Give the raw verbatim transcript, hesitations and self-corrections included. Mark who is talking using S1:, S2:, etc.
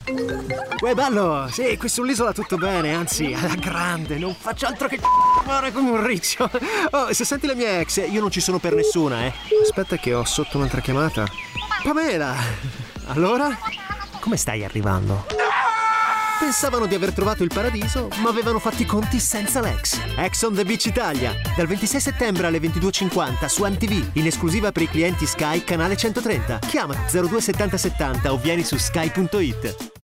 S1: Uè, bello! Sì, qui sull'isola tutto bene, anzi, alla grande, non faccio altro che fare come un riccio. Oh, se senti le mie ex, io non ci sono per nessuna, eh. Aspetta che ho sotto un'altra chiamata. Pamela! Allora? Come stai arrivando? Pensavano di aver trovato il paradiso, ma avevano fatto i conti senza l'ex. Ex on the Beach Italia, dal ventisei settembre alle ventidue e cinquanta su M T V, in esclusiva per i clienti Sky, canale centotrenta. Chiama zero due settanta settanta o vieni su sky punto it.